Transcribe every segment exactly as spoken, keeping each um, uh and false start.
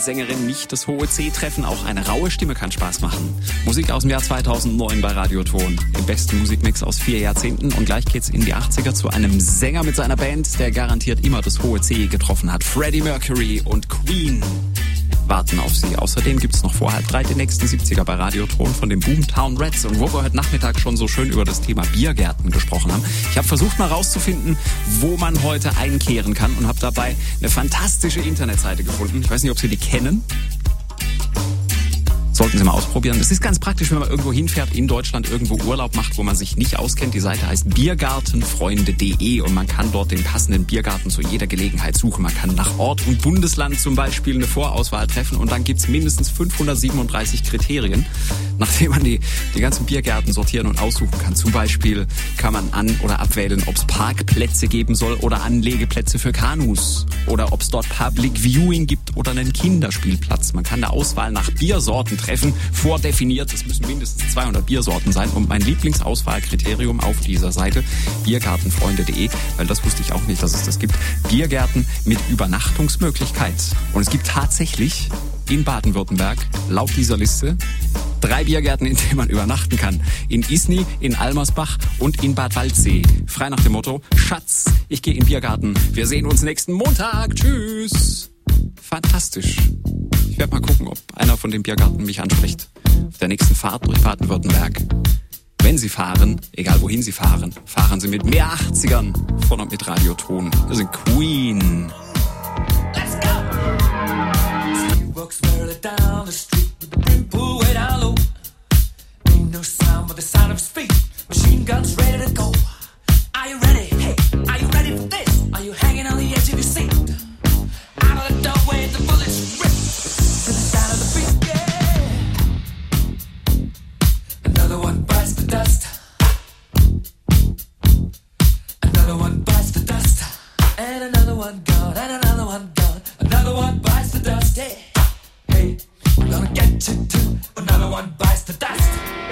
als Sängerin nicht das hohe C treffen, auch eine raue Stimme kann Spaß machen. Musik aus dem Jahr zweitausendneun bei Radioton. Den besten Musikmix aus vier Jahrzehnten. Und gleich geht's in die achtziger zu einem Sänger mit seiner Band, der garantiert immer das hohe C getroffen hat. Freddie Mercury und Queen warten auf Sie. Außerdem gibt's noch vor halb drei den nächsten siebziger bei Radioton von den Boomtown Rats. Und wo wir heute Nachmittag schon so schön über das Thema Biergärten gesprochen haben. Ich habe versucht mal rauszufinden, wo man heute einkehren kann und habe dabei eine fantastische Internetseite gefunden. Ich weiß nicht, ob Sie die kennen. Sollten Sie mal ausprobieren. Das ist ganz praktisch, wenn man irgendwo hinfährt, in Deutschland irgendwo Urlaub macht, wo man sich nicht auskennt. Die Seite heißt biergartenfreunde punkt de und man kann dort den passenden Biergarten zu jeder Gelegenheit suchen. Man kann nach Ort und Bundesland zum Beispiel eine Vorauswahl treffen und dann gibt's mindestens fünfhundertsiebenunddreißig Kriterien, nachdem man die, die ganzen Biergärten sortieren und aussuchen kann. Zum Beispiel kann man an- oder abwählen, ob es Parkplätze geben soll oder Anlegeplätze für Kanus oder ob es dort Public Viewing gibt oder einen Kinderspielplatz. Man kann eine Auswahl nach Biersorten treffen, vordefiniert. Es müssen mindestens zweihundert Biersorten sein. Und mein Lieblingsauswahlkriterium auf dieser Seite, biergartenfreunde punkt de, weil das wusste ich auch nicht, dass es das gibt, Biergärten mit Übernachtungsmöglichkeit. Und es gibt tatsächlich in Baden-Württemberg, laut dieser Liste, drei Biergärten, in denen man übernachten kann. In Isny, in Almersbach und in Bad Waldsee. Frei nach dem Motto, Schatz, ich gehe in den Biergarten. Wir sehen uns nächsten Montag. Tschüss. Fantastisch. Ich werde mal gucken, ob einer von den Biergarten mich anspricht. Auf der nächsten Fahrt durch Baden-Württemberg. Wenn Sie fahren, egal wohin Sie fahren, fahren Sie mit mehr achtzigern von und mit Radioton. Wir sind Queen. Let's go! She walks merrily down the street with the brim pulled way down low. Ain't no sound but the sound of speed. Machine guns ready to go. Are you ready? Hey, are you ready for this? Are you hanging on the edge of your seat? Out of the doorway, the bullets rip to the sound of the beat, yeah. Another one bites the dust. Another one bites the dust. And another one gone, and another one gone. Another one bites the dust, yeah. Hey, I'm gonna get you too. Another one bites the dust.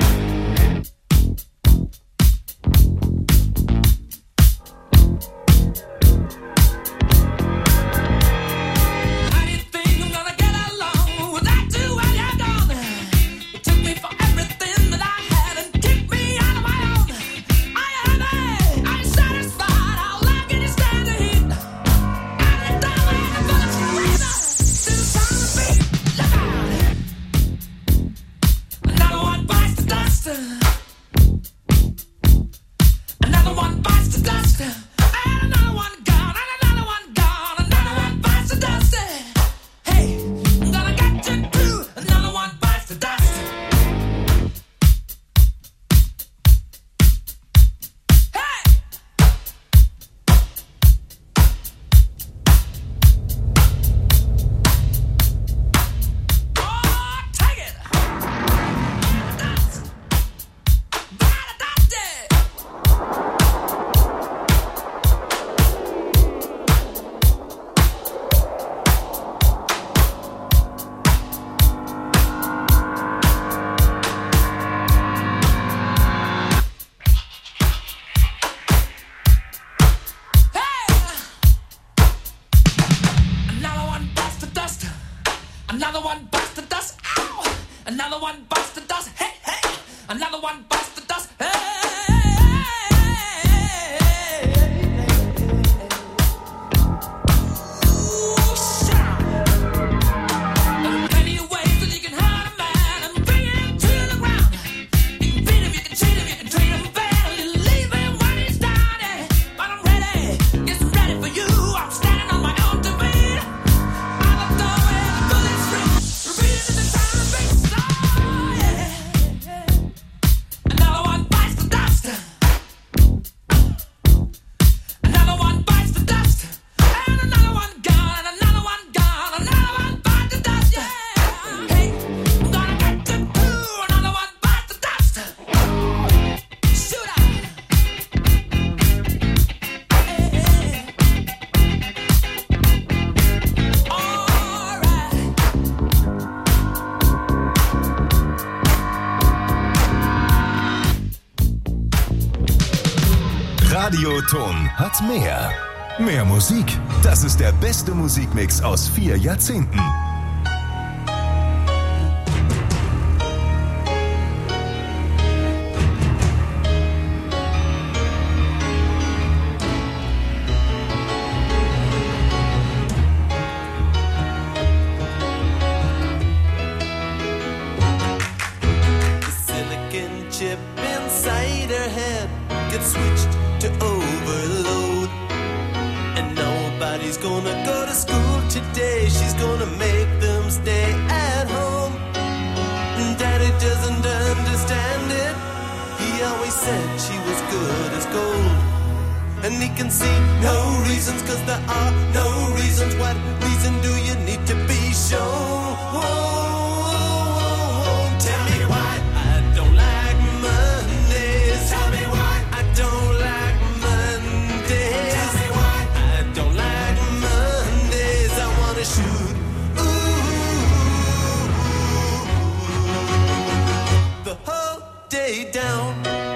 Radioton hat mehr. Mehr Musik. Das ist der beste Musikmix aus vier Jahrzehnten. chip inside her head gets switched to overload. And nobody's gonna go to school today. She's gonna make them stay at home. Daddy doesn't understand it. He always said she was good as gold. And he can see no reasons, cause there are no reasons. What reason do you need to be shown? Whoa, whoa, whoa. Tell me why I don't like Mondays. Tell me why I don't like Mondays. Tell me why I don't like Mondays. I wanna shoot ooh, the whole day down.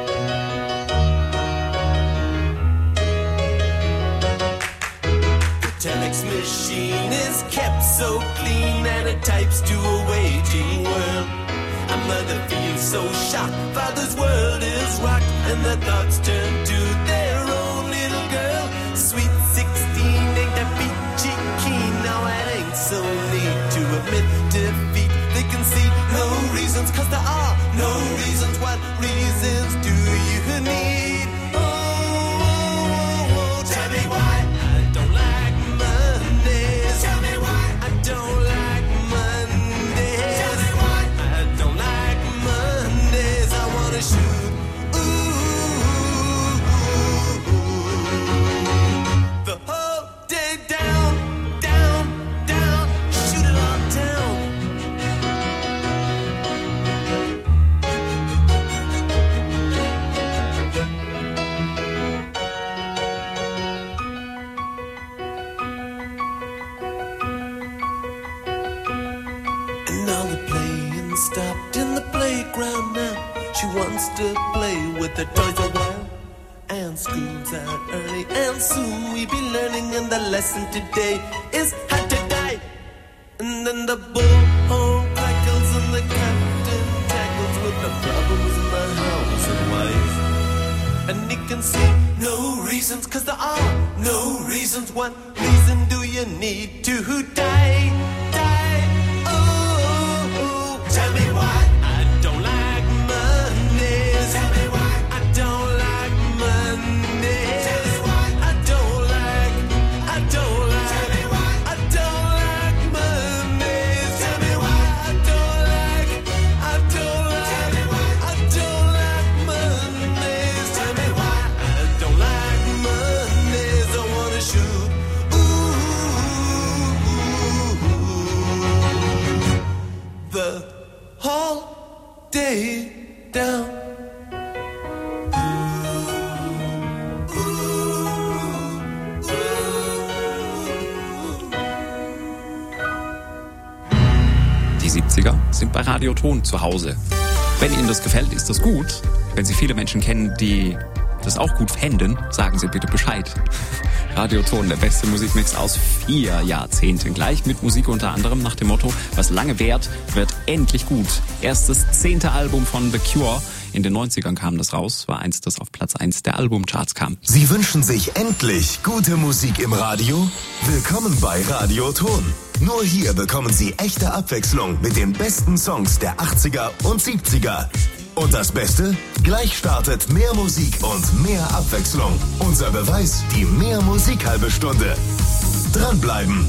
Telex machine is kept so clean and it types to a waging world. A mother feels so shocked, father's world is rocked, and the thoughts turn to their own little girl. Sweet sixteen ain't that peachy keen, now it ain't so neat to admit defeat. They can see no reasons, cause there are no reasons. What reasons do you need? Oh, oh, oh, tell me why I don't like Mondays. Tell me why I don't like Mondays. Tell me why I don't like Mondays. I wanna shoot ooh, the whole day down, down, down, shoot it all down. And now the playing stopped in the playground now. She wants to play with the toys a while. And school's out early and soon we be learning. And the lesson today is how to die. And then the bullhorn crackles and the captain tackles with the problems in the house and wife. And he can see no reasons, cause there are no reasons. What reason do you need to die? Die, oh, oh. Tell me why I don't like Mondays. Tell me why I don't like Mondays. Tell me why I don't like, I don't like, tell me why I don't like Mondays. Tell me why I don't like, I don't like, tell me why I don't like Mondays. Tell me why I don't like Mondays. I wanna shoot ooh, the whole day down. Die siebziger sind bei Radio Ton zu Hause. Wenn Ihnen das gefällt, ist das gut. Wenn Sie viele Menschen kennen, die das auch gut fänden, sagen Sie bitte Bescheid. Radio Ton, der beste Musikmix aus vier Jahrzehnten. Gleich mit Musik unter anderem nach dem Motto, was lange währt, wird endlich gut. Erst das zehnte Album von The Cure. In den neunzigern kam das raus, war eins, das auf Platz eins der Albumcharts kam. Sie wünschen sich endlich gute Musik im Radio? Willkommen bei Radio Ton. Nur hier bekommen Sie echte Abwechslung mit den besten Songs der achtziger und siebziger. Und das Beste? Gleich startet mehr Musik und mehr Abwechslung. Unser Beweis, die Mehr Musik halbe Stunde. Dranbleiben.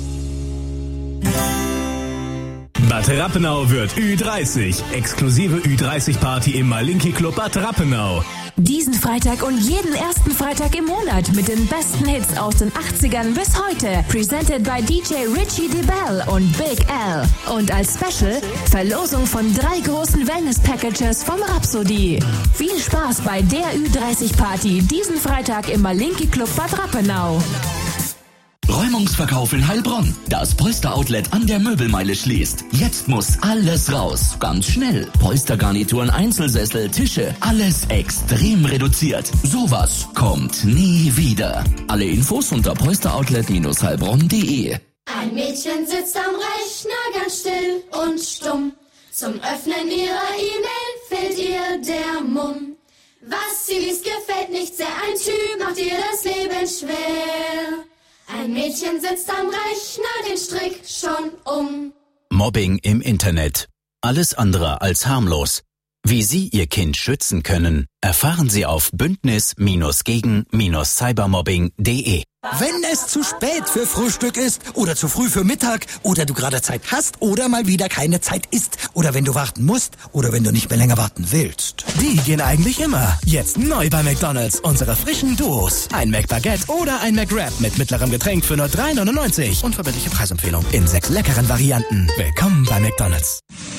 Bad Rappenau wird Ü dreißig. Exklusive Ü dreißig Party im Malinki Club Bad Rappenau. Diesen Freitag und jeden ersten Freitag im Monat mit den besten Hits aus den achtzigern bis heute. Presented by D J Richie DeBell und Big L. Und als Special Verlosung von drei großen Wellness-Packages vom Rhapsody. Viel Spaß bei der Ü dreißig Party diesen Freitag im Malinki Club Bad Rappenau. Räumungsverkauf in Heilbronn. Das Polster-Outlet an der Möbelmeile schließt. Jetzt muss alles raus. Ganz schnell. Polstergarnituren, Einzelsessel, Tische. Alles extrem reduziert. Sowas kommt nie wieder. Alle Infos unter polsteroutlet Bindestrich heilbronn punkt de. Ein Mädchen sitzt am Rechner ganz still und stumm. Zum Öffnen ihrer E-Mail fehlt ihr der Mumm. Was sie liest, gefällt nicht sehr. Ein Typ macht ihr das Leben schwer. Ein Mädchen sitzt am Rechner, den Strick schon um. Mobbing im Internet. Alles andere als harmlos. Wie Sie Ihr Kind schützen können, erfahren Sie auf bündnis gegen cybermobbing punkt de. Wenn es zu spät für Frühstück ist oder zu früh für Mittag oder du gerade Zeit hast oder mal wieder keine Zeit ist oder wenn du warten musst oder wenn du nicht mehr länger warten willst. Die gehen eigentlich immer. Jetzt neu bei McDonald's. Unsere frischen Duos. Ein McBaguette oder ein McWrap mit mittlerem Getränk für nur drei neunundneunzig. Unverbindliche Preisempfehlung in sechs leckeren Varianten. Willkommen bei McDonald's.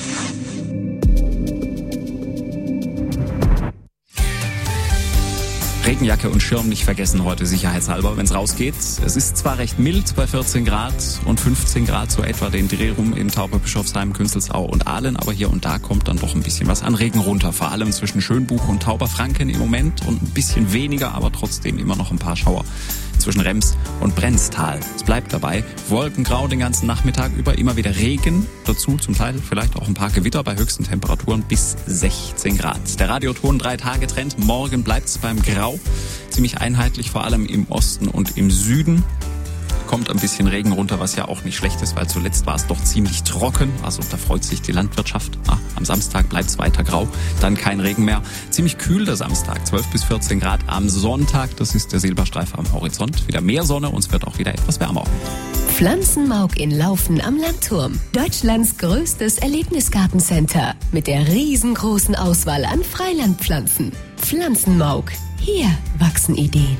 Regenjacke und Schirm nicht vergessen heute sicherheitshalber, wenn es rausgeht. Es ist zwar recht mild bei vierzehn Grad und fünfzehn Grad so etwa den Dreh rum in Tauberbischofsheim, Künzelsau und Aalen, aber hier und da kommt dann doch ein bisschen was an Regen runter, vor allem zwischen Schönbuch und Tauberfranken im Moment und ein bisschen weniger, aber trotzdem immer noch ein paar Schauer zwischen Rems und Brenztal. Es bleibt dabei, wolkengrau den ganzen Nachmittag über, immer wieder Regen, dazu zum Teil vielleicht auch ein paar Gewitter bei höchsten Temperaturen bis sechzehn Grad. Der Radioton drei Tage Trend, morgen bleibt's beim Grau, ziemlich einheitlich, vor allem im Osten und im Süden. Kommt ein bisschen Regen runter, was ja auch nicht schlecht ist, weil zuletzt war es doch ziemlich trocken. Also da freut sich die Landwirtschaft. Ah, am Samstag bleibt es weiter grau, dann kein Regen mehr. Ziemlich kühl der Samstag, zwölf bis vierzehn Grad. Am Sonntag, das ist der Silberstreifen am Horizont, wieder mehr Sonne und es wird auch wieder etwas wärmer. Pflanzenmauk in Laufen am Landturm. Deutschlands größtes Erlebnisgartencenter mit der riesengroßen Auswahl an Freilandpflanzen. Pflanzenmauk. Hier wachsen Ideen.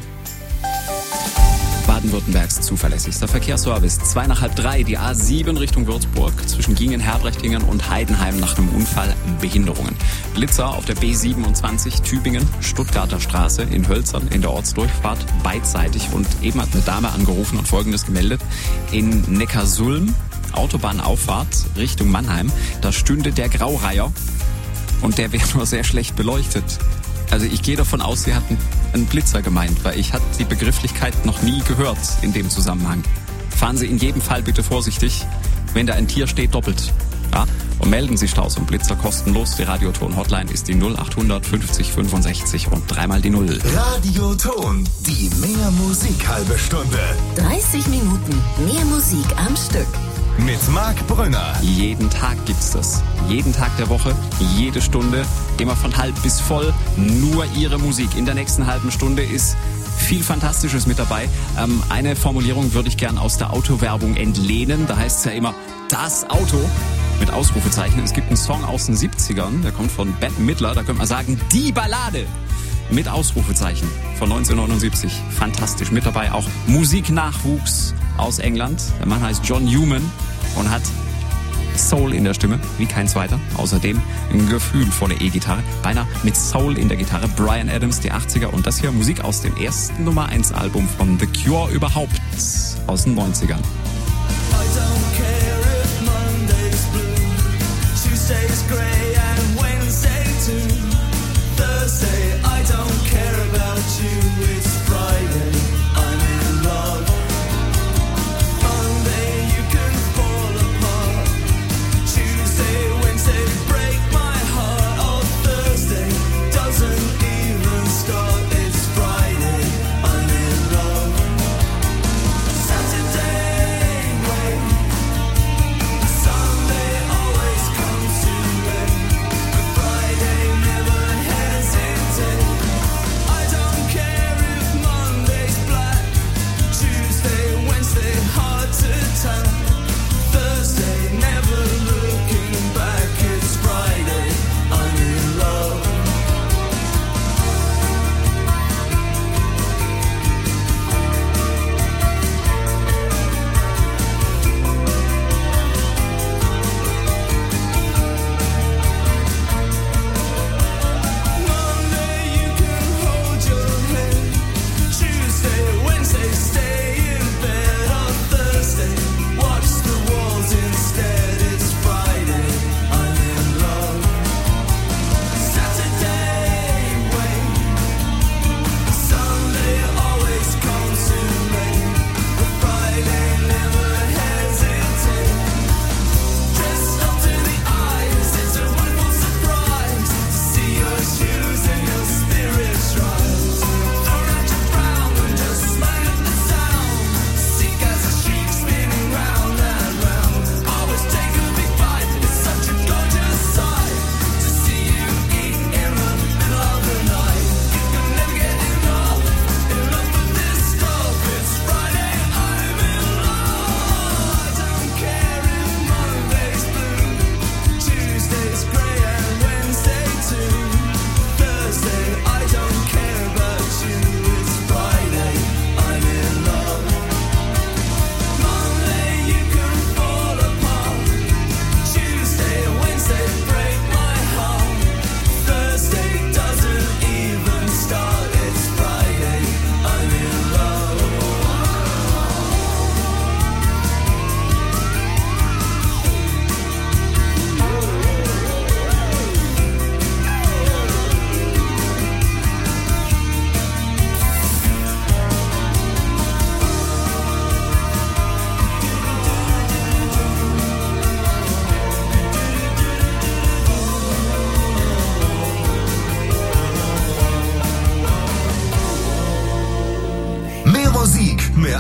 Baden-Württembergs zuverlässigster Verkehrsservice. Zwei nach halb drei, die A sieben Richtung Würzburg. Zwischen Gingen, Herbrechtingen und Heidenheim nach einem Unfall Behinderungen. Blitzer auf der B siebenundzwanzig Tübingen, Stuttgarter Straße in Hölzern in der Ortsdurchfahrt beidseitig. Und eben hat eine Dame angerufen und Folgendes gemeldet. In Neckarsulm, Autobahnauffahrt Richtung Mannheim, da stünde der Graureiher und der wäre nur sehr schlecht beleuchtet. Also ich gehe davon aus, sie hatten einen Blitzer gemeint, weil ich hatte die Begrifflichkeit noch nie gehört in dem Zusammenhang. Fahren Sie in jedem Fall bitte vorsichtig, wenn da ein Tier steht, doppelt. Ja? Und melden Sie Staus und Blitzer kostenlos. Die Radioton-Hotline ist die null achthundert fünfzig fünfundsechzig und dreimal die Null. Radioton, die mehr Musik halbe Stunde. dreißig Minuten mehr Musik am Stück. Mit Marc Brünner. Jeden Tag gibt's das. Jeden Tag der Woche, jede Stunde, immer von halb bis voll. Nur Ihre Musik. In der nächsten halben Stunde ist viel Fantastisches mit dabei. Ähm, eine Formulierung würde ich gern aus der Autowerbung entlehnen. Da heißt es ja immer, das Auto mit Ausrufezeichen. Es gibt einen Song aus den siebzigern, der kommt von Bette Midler. Da könnte man sagen, die Ballade mit Ausrufezeichen von neunzehnhundertneunundsiebzig. Fantastisch. Mit dabei auch Musiknachwuchs aus England. Der Mann heißt John Newman und hat Soul in der Stimme, wie kein zweiter. Außerdem ein gefühlvolle E-Gitarre, beinahe mit Soul in der Gitarre. Bryan Adams, die achtziger und das hier Musik aus dem ersten Nummer eins Album von The Cure überhaupt aus den neunzigern.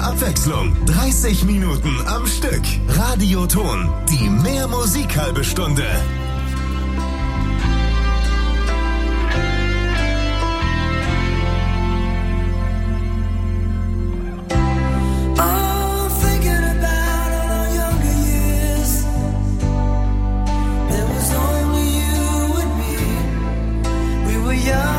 Abwechslung. dreißig Minuten am Stück. Radioton, die mehr Musik halbe Stunde. Young